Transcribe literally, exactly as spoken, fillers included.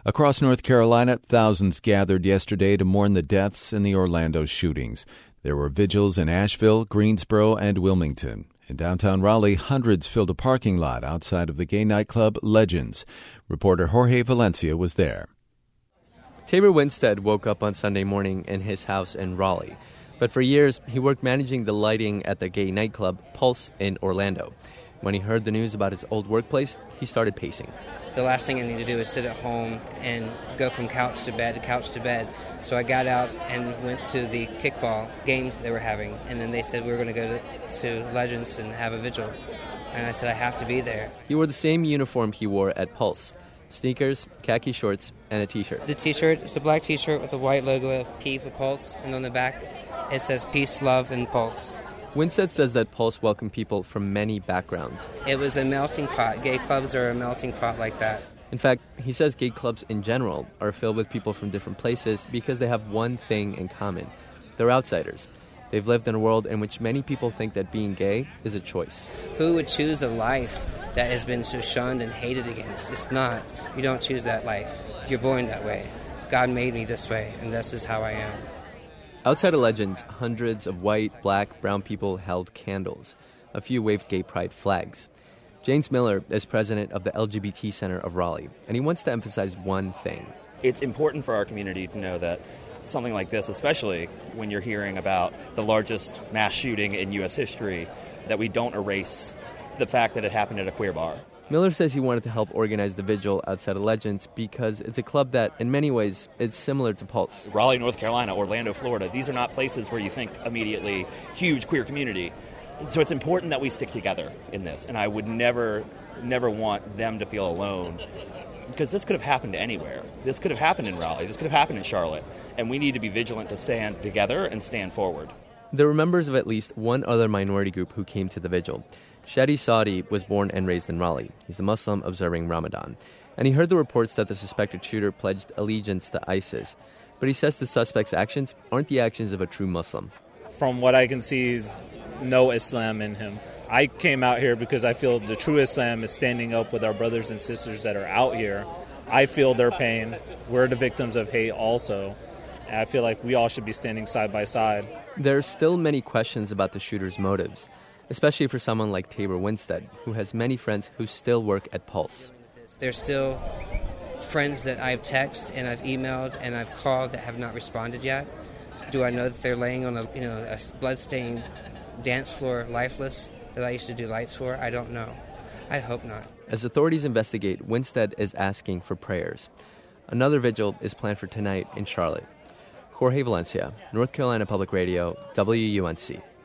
Across North Carolina, thousands gathered yesterday to mourn the deaths in the Orlando shootings. There were vigils in Asheville, Greensboro, and Wilmington. In downtown Raleigh, hundreds filled a parking lot outside of the gay nightclub Legends. Reporter Jorge Valencia was there. Tabor Winstead woke up on Sunday morning in his house in Raleigh. But for years, he worked managing the lighting at the gay nightclub Pulse in Orlando. When he heard the news about his old workplace, he started pacing. The last thing I need to do is sit at home and go from couch to bed to couch to bed. So I got out and went to the kickball games they were having. And then they said we were going to go to, to Legends and have a vigil. And I said I have to be there. He wore the same uniform he wore at Pulse. Sneakers, khaki shorts, and a T-shirt. The T-shirt is a black T-shirt with a white logo of P for Pulse. And on the back, it says Peace, Love, and Pulse. Winstead says that Pulse welcomed people from many backgrounds. It was a melting pot. Gay clubs are a melting pot like that. In fact, he says gay clubs in general are filled with people from different places because they have one thing in common. They're outsiders. They've lived in a world in which many people think that being gay is a choice. Who would choose a life that has been so shunned and hated against? It's not. You don't choose that life. You're born that way. God made me this way, and this is how I am. Outside of Legends, hundreds of white, black, brown people held candles. A few waved gay pride flags. James Miller is president of the L G B T Center of Raleigh, and he wants to emphasize one thing. It's important for our community to know that something like this, especially when you're hearing about the largest mass shooting in U S history, that we don't erase the fact that it happened at a queer bar. Miller says he wanted to help organize the vigil outside of Legends because it's a club that, in many ways, is similar to Pulse. Raleigh, North Carolina, Orlando, Florida, these are not places where you think immediately huge queer community. So it's important that we stick together in this, and I would never, never want them to feel alone, because this could have happened anywhere. This could have happened in Raleigh. This could have happened in Charlotte, and we need to be vigilant to stand together and stand forward. There were members of at least one other minority group who came to the vigil. Shadi Saudi was born and raised in Raleigh. He's a Muslim observing Ramadan. And he heard the reports that the suspected shooter pledged allegiance to ISIS. But he says the suspect's actions aren't the actions of a true Muslim. From what I can see, is no Islam in him. I came out here because I feel the true Islam is standing up with our brothers and sisters that are out here. I feel their pain. We're the victims of hate also. And I feel like we all should be standing side by side. There are still many questions about the shooter's motives, especially for someone like Tabor Winstead, who has many friends who still work at Pulse. There's still friends that I've texted and I've emailed and I've called that have not responded yet. Do I know that they're laying on a you know a bloodstained dance floor, lifeless, that I used to do lights for? I don't know. I hope not. As authorities investigate, Winstead is asking for prayers. Another vigil is planned for tonight in Charlotte. Jorge Valencia, North Carolina Public Radio, W U N C.